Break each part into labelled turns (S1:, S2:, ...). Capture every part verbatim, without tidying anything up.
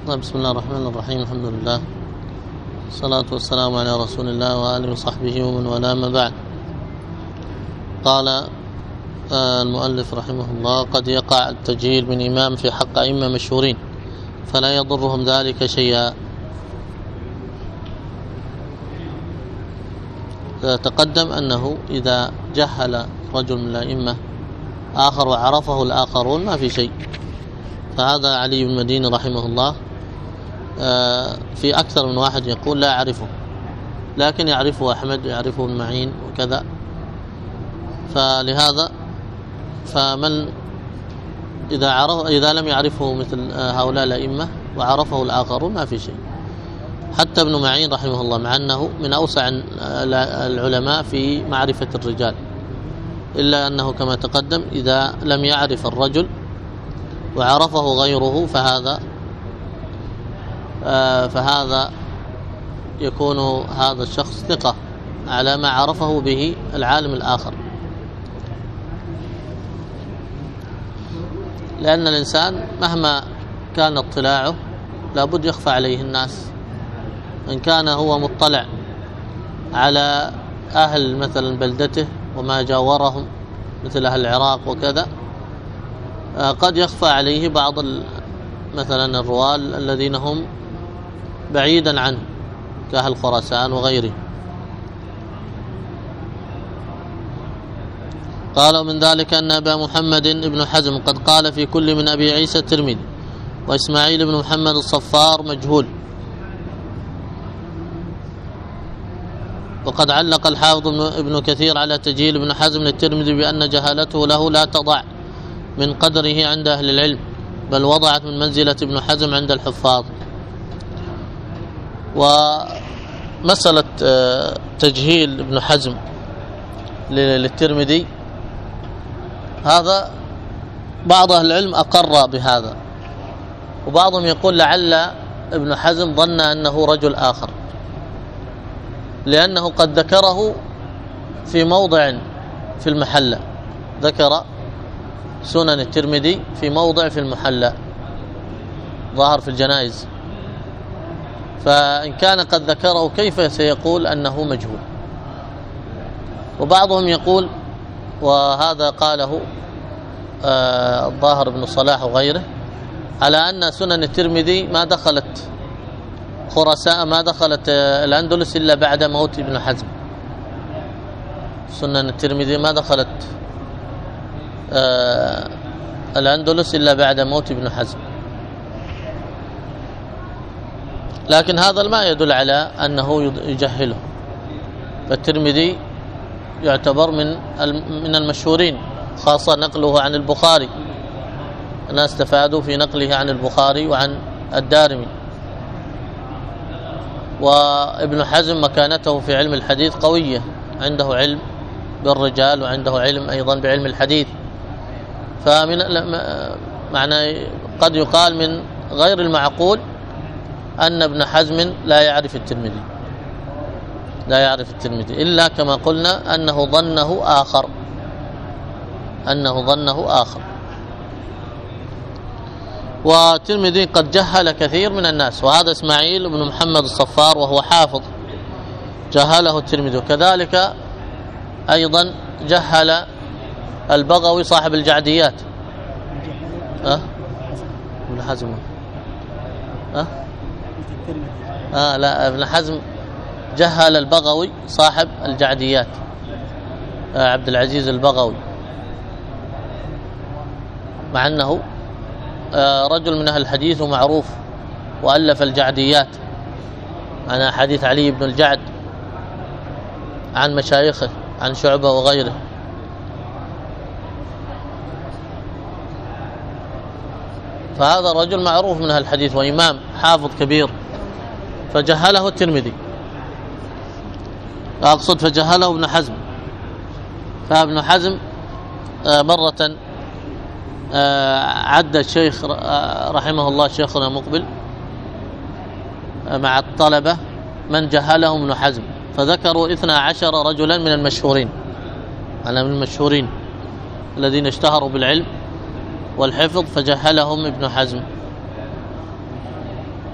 S1: بسم الله الرحمن الرحيم. الحمد لله والصلاة والسلام على رسول الله وآله وصحبه ومن والاه، ما بعد. قال المؤلف رحمه الله: قد يقع التجهيل من إمام في حق أئمة مشهورين فلا يضرهم ذلك شيئا. تقدم أنه إذا جهل رجل من الأئمة آخر وعرفه الآخرون ما في شيء. فهذا علي بن المديني رحمه الله في أكثر من واحد يقول لا أعرفه، لكن يعرفه أحمد، يعرفه المعين وكذا. فلهذا فمن إذا عرف إذا لم يعرفه مثل هؤلاء الأئمة وعرفه الآخرون ما في شيء. حتى ابن معين رحمه الله مع أنه من أوسع العلماء في معرفة الرجال، إلا أنه كما تقدم إذا لم يعرف الرجل وعرفه غيره فهذا فهذا يكون هذا الشخص ثقة على ما عرفه به العالم الآخر. لأن الإنسان مهما كان اطلاعه لابد يخفى عليه الناس. إن كان هو مطلع على أهل مثلا بلدته وما جاورهم مثل أهل العراق وكذا، قد يخفى عليه بعض مثلا الرواة الذين هم بعيدا عنه كأهل خراسان وغيره. قالوا من ذلك أن أبا محمد بن حزم قد قال في كل من أبي عيسى الترمذي وإسماعيل بن محمد الصفار مجهول. وقد علق الحافظ ابن كثير على تجهيل ابن حزم للترمذي بأن جهالته له لا تضع من قدره عند أهل العلم، بل وضعت من منزلة ابن حزم عند الحفاظ. ومسألة تجهيل ابن حزم للترمذي هذا بعض أهل العلم أقر بهذا، وبعضهم يقول لعل ابن حزم ظن أنه رجل آخر، لأنه قد ذكره في موضع في المحلة، ذكر سنن الترمذي في موضع في المحلة ظاهر في الجنائز. فإن كان قد ذكره كيف سيقول أنه مجهول؟ وبعضهم يقول، وهذا قاله آه الظاهر بن صلاح وغيره، على أن سنن الترمذي ما دخلت خراسان ما دخلت آه الأندلس إلا بعد موت ابن حزم. سنن الترمذي ما دخلت آه الأندلس إلا بعد موت ابن حزم. لكن هذا ما يدل على أنه يجهله. فالترمذي يعتبر من من المشهورين، خاصة نقله عن البخاري، الناس استفادوا في نقله عن البخاري وعن الدارمي. وابن حزم مكانته في علم الحديث قوية، عنده علم بالرجال وعنده علم أيضا بعلم الحديث. فمن معنى قد يقال من غير المعقول أن ابن حزم لا يعرف الترمذي لا يعرف الترمذي إلا كما قلنا أنه ظنه آخر أنه ظنه آخر. والترمذي قد جهل كثير من الناس، وهذا إسماعيل بن محمد الصفار وهو حافظ جهله الترمذي. وكذلك أيضا جهل البغوي صاحب الجعديات. أه؟ ابن حزم أه؟ آه لا ابن حزم جهل البغوي صاحب الجعديات، آه عبد العزيز البغوي، مع أنه آه رجل من أهل الحديث ومعروف، وألف الجعديات عن حديث علي بن الجعد عن مشايخه عن شعبة وغيره. فهذا رجل معروف من أهل الحديث وإمام حافظ كبير، فجهله الترمذي، أقصد فجهله ابن حزم. فابن حزم مرة عد الشيخ رحمه الله شيخنا مقبل مع الطلبة من جهلهم ابن حزم، فذكروا اثنا عشر رجلا من المشهورين، أنا من المشهورين الذين اشتهروا بالعلم والحفظ، فجهلهم ابن حزم.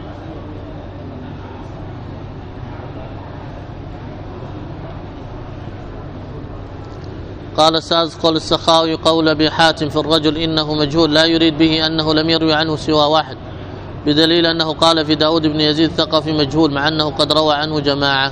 S1: قال السادس قول السخاوي قول أبي حاتم في الرجل إنه مجهول لا يريد به أنه لم يروي عنه سوى واحد، بدليل أنه قال في داود بن يزيد ثقفي مجهول مع أنه قد روى عنه جماعة.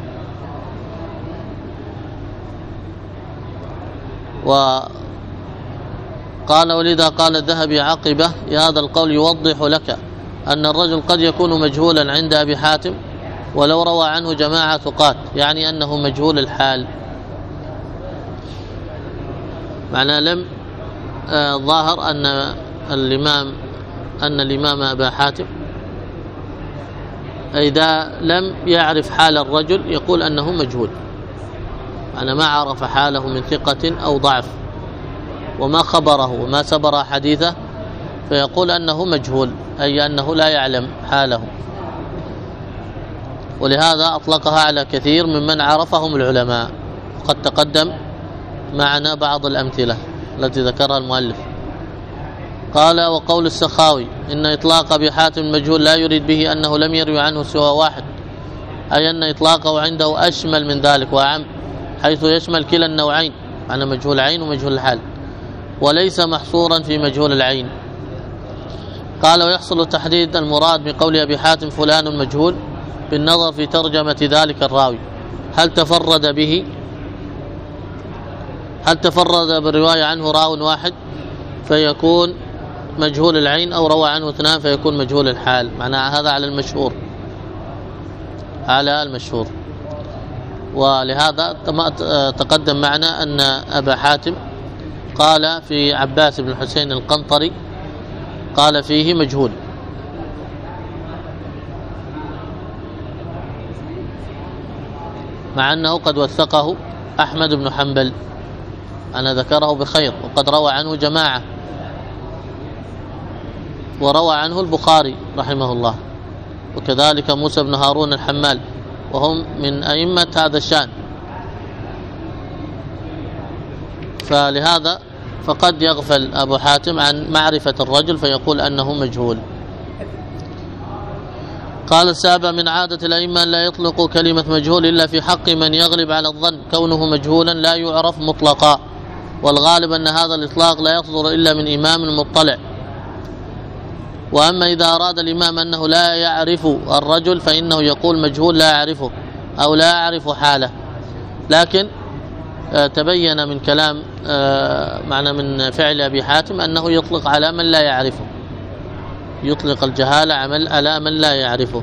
S1: وقال ولذا قال الذهبي عقبه هذا القول يوضح لك أن الرجل قد يكون مجهولا عند أبي حاتم ولو روى عنه جماعة ثقات، يعني أنه مجهول الحال. معنى لم آه ظاهر أن الإمام أن الإمام أبا حاتم إذا لم يعرف حال الرجل يقول أنه مجهول، أنا ما عرف حاله من ثقة أو ضعف وما خبره وما سبر حديثه فيقول أنه مجهول، أي أنه لا يعلم حاله. ولهذا أطلقها على كثير ممن عرفهم العلماء، قد تقدم معنا بعض الأمثلة التي ذكرها المؤلف. قال وقول السخاوي إن إطلاق أبي حاتم المجهول لا يريد به أنه لم يروي عنه سوى واحد، أي أن إطلاقه عنده أشمل من ذلك وأعم، حيث يشمل كلا النوعين، معنى مجهول العين ومجهول الحال، وليس محصورا في مجهول العين. قال ويحصل تحديد المراد بقول أبي حاتم فلان مجهول بالنظر في ترجمة ذلك الراوي، هل تفرد به هل تفرد بالرواية عنه راو واحد فيكون مجهول العين، أو روى عنه اثنان فيكون مجهول الحال. معنى هذا على المشهور على المشهور ولهذا تقدم معنا أن أبا حاتم قال في عباس بن حسين القنطري قال فيه مجهول، مع أنه قد وثقه أحمد بن حنبل، أنا ذكره بخير وقد روى عنه جماعة، وروى عنه البخاري رحمه الله، وكذلك موسى بن هارون الحمال، وهم من أئمة هذا الشأن. فلهذا فقد يغفل أبو حاتم عن معرفة الرجل فيقول أنه مجهول. قال السابع من عادة الأئمة لا يطلقوا كلمة مجهول إلا في حق من يغلب على الظن كونه مجهولا لا يعرف مطلقا، والغالب أن هذا الإطلاق لا يصدر إلا من إمام مطلع. وأما إذا أراد الإمام أنه لا يعرف الرجل فإنه يقول مجهول لا يعرفه أو لا يعرف حاله. لكن تبين من كلام معنى من فعل أبي حاتم أنه يطلق على من لا يعرفه، يطلق الجهالة على من لا يعرفه.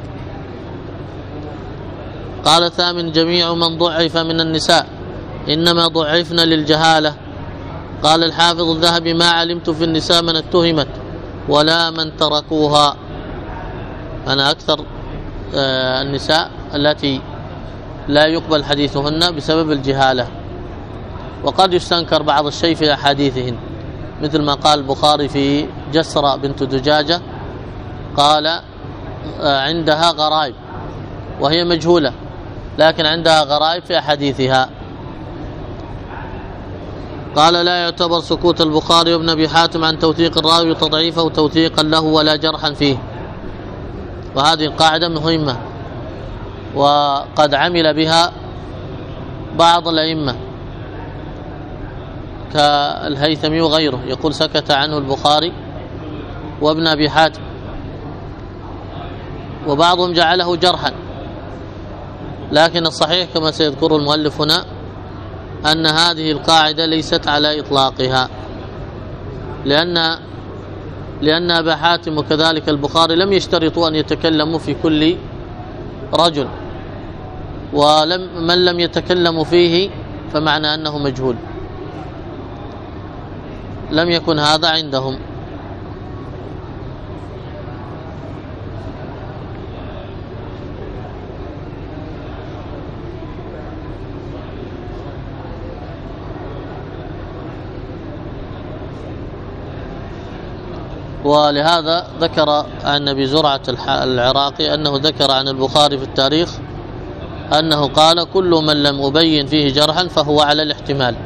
S1: قال الثامن جميع من ضعف من النساء إنما ضعفن للجهالة. قال الحافظ الذهبي ما علمت في النساء من اتهمت ولا من تركوها، أنا أكثر النساء التي لا يقبل حديثهن بسبب الجهالة، وقد يستنكر بعض الشيء في أحاديثهن، مثل ما قال البخاري في جسرة بنت دجاجة قال عندها غرائب وهي مجهولة لكن عندها غرائب في أحاديثها. قال لا يعتبر سكوت البخاري وابن أبي حاتم عن توثيق الراوي تضعيفه توثيقا له ولا جرحا فيه، وهذه القاعدة مهمة وقد عمل بها بعض الأئمة كالهيثمي وغيره، يقول سكت عنه البخاري وابن أبي حاتم، وبعضهم جعله جرحا. لكن الصحيح كما سيذكر المؤلف هنا أن هذه القاعدة ليست على إطلاقها، لأن لأن أبا حاتم وكذلك البخاري لم يشترطوا أن يتكلموا في كل رجل، ولم من لم يتكلموا فيه فمعنى أنه مجهول، لم يكن هذا عندهم. ولهذا ذكر عن أبي زرعة العراقي أنه ذكر عن البخاري في التاريخ أنه قال كل من لم أبين فيه جرحا فهو على الاحتمال،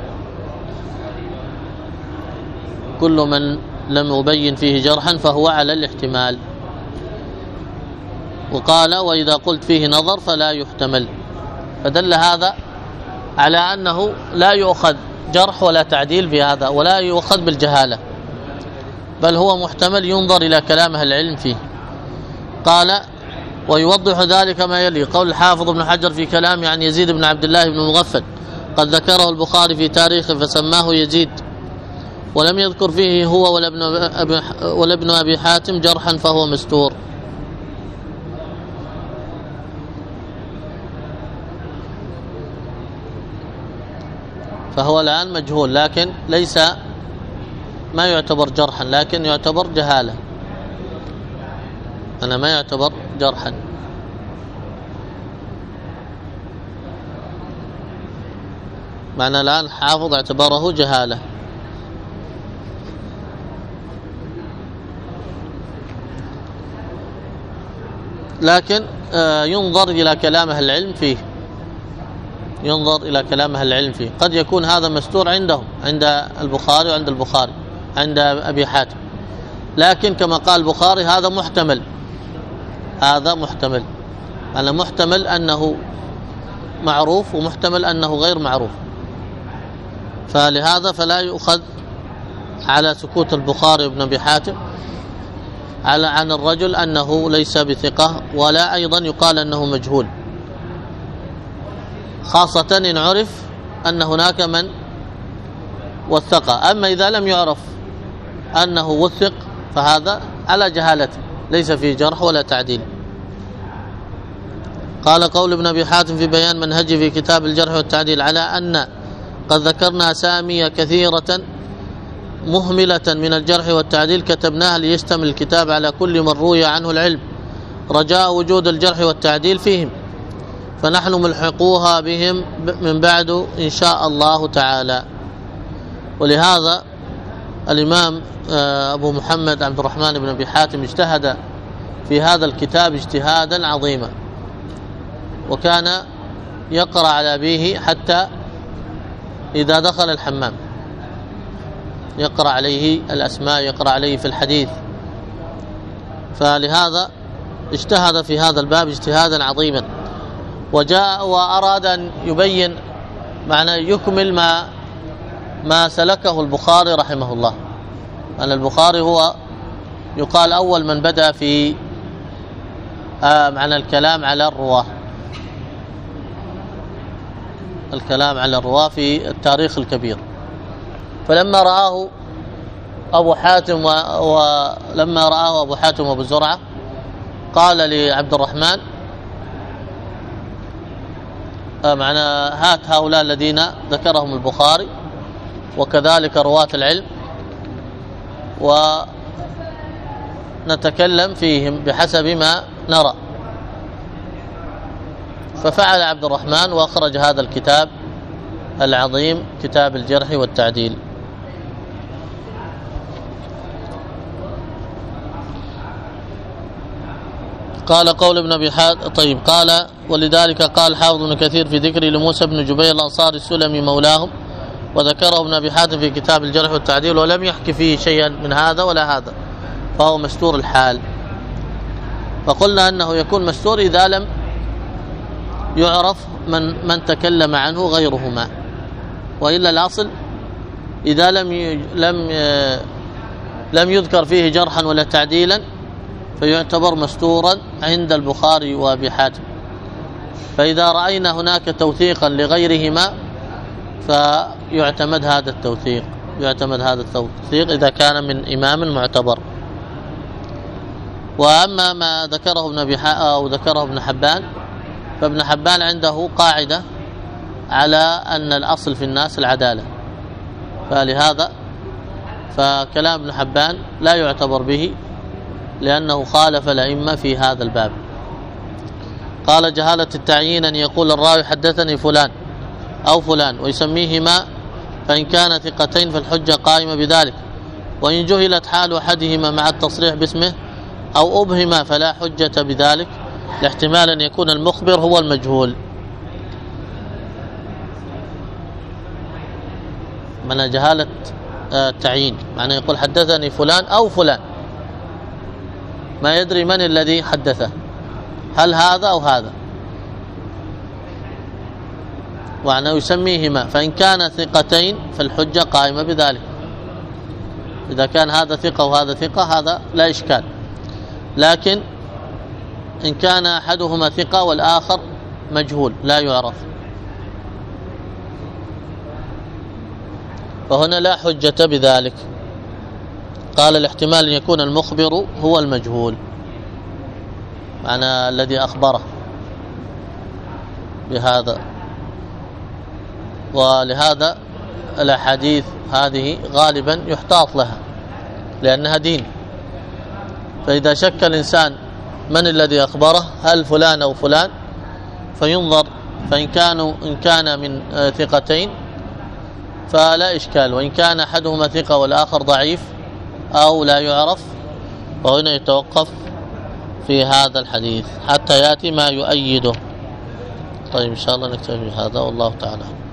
S1: كل من لم أبين فيه جرحا فهو على الاحتمال. وقال وإذا قلت فيه نظر فلا يحتمل، فدل هذا على أنه لا يؤخذ جرح ولا تعديل في هذا، ولا يؤخذ بالجهالة، بل هو محتمل ينظر إلى كلام أهل العلم فيه. قال: ويوضح ذلك ما يلي قول الحافظ ابن حجر في كلام عن يزيد بن عبد الله بن مغفل، قد ذكره البخاري في تاريخه فسماه يزيد، ولم يذكر فيه هو ولا ابن أبي, ولا ابن أبي حاتم جرحا فهو مستور. فهو الآن مجهول، لكن ليس ما يعتبر جرحا، لكن يعتبر جهالة. أنا ما يعتبر جرحا. معنى الآن الحافظ اعتبره جهالة. لكن ينظر إلى كلام أهل العلم فيه، ينظر إلى كلام أهل العلم فيه. قد يكون هذا مستور عندهم، عند البخاري وعند البخاري عند أبي حاتم، لكن كما قال البخاري هذا محتمل، هذا محتمل، أنا محتمل أنه معروف ومحتمل أنه غير معروف، فلهذا فلا يؤخذ على سكوت البخاري وابن أبي حاتم على عن الرجل أنه ليس بثقة، ولا أيضا يقال أنه مجهول، خاصة إن عرف أن هناك من وثقه. أما إذا لم يعرف أنه وثق فهذا على جهالته، ليس فيه جرح ولا تعديل. قال: قول ابن أبي حاتم في بيان منهجه في كتاب الجرح والتعديل على أن قد ذكرنا أسامي كثيرة مهملة من الجرح والتعديل كتبناها ليشتمل الكتاب على كل من روي عنه العلم رجاء وجود الجرح والتعديل فيهم، فنحن ملحقوها بهم من بعد إن شاء الله تعالى. ولهذا الإمام أبو محمد عبد الرحمن بن أبي حاتم اجتهد في هذا الكتاب اجتهادا عظيما، وكان يقرأ على أبيه حتى إذا دخل الحمام يقرأ عليه الأسماء، يقرأ عليه في الحديث، فلهذا اجتهد في هذا الباب اجتهادا عظيما، وجاء وأراد أن يبين معنى يكمل ما ما سلكه البخاري رحمه الله. أن البخاري هو يقال أول من بدأ في آه معنى الكلام على الرواة، الكلام على الرواة في التاريخ الكبير. فلما رآه أبو حاتم و... ولما رآه أبو حاتم وأبو زرعة قال لعبد الرحمن آه معنى هات هؤلاء الذين ذكرهم البخاري وكذلك رواة العلم ونتكلم فيهم بحسب ما نرى. ففعل عبد الرحمن وأخرج هذا الكتاب العظيم، كتاب الجرح والتعديل. قال: قول ابن أبي حاتم. طيب، قال: ولذلك قال حافظ ابن كثير في ذكر لموسى بن جبير الأنصاري السلمي مولاهم، وذكره ابن أبي حاتم في كتاب الجرح والتعديل، ولم يحكي فيه شيئا من هذا ولا هذا، فهو مستور الحال. فقلنا أنه يكون مستور إذا لم يعرف من من تكلم عنه غيرهما، وإلا الأصل إذا لم لم لم يذكر فيه جرحا ولا تعديلا فيعتبر مستورا عند البخاري وأبي حاتم. فإذا رأينا هناك توثيقا لغيرهما فيعتمد هذا التوثيق، يعتمد هذا التوثيق إذا كان من إمام معتبر. وأما ما ذكره ابن أبي أو ذكره ابن حبان، فابن حبان عنده قاعدة على أن الأصل في الناس العدالة، فلهذا فكلام ابن حبان لا يعتبر به لأنه خالف الأئمة في هذا الباب. قال: جهالة التعيين أن يقول الراوي حدثني فلان أو فلان ويسميهما، فإن كان ثقتين فالحجة قائمة بذلك، وإن جهلت حال أحدهما مع التصريح باسمه أو أبهما فلا حجة بذلك، لاحتمال أن يكون المخبر هو المجهول. من جهالة التعيين معنى يقول حدثني فلان أو فلان، ما يدري من الذي حدثه، هل هذا أو هذا. وعنه يسميهما، فإن كان ثقتين فالحجة قائمة بذلك. إذا كان هذا ثقة وهذا ثقة هذا لا إشكال، لكن إن كان أحدهما ثقة والآخر مجهول لا يعرف فهنا لا حجة بذلك. قال الاحتمال أن يكون المخبر هو المجهول، معنى الذي أخبره بهذا. ولهذا الأحاديث هذه غالبا يحتاط لها لأنها دين، فإذا شك الإنسان من الذي أخبره هل فلان أو فلان فينظر، فإن كانوا إن كان من ثقتين فلا إشكال، وإن كان أحدهما ثقة والآخر ضعيف أو لا يعرف فهنا يتوقف في هذا الحديث حتى يأتي ما يؤيده. طيب إن شاء الله نكتفي بهذا والله تعالى.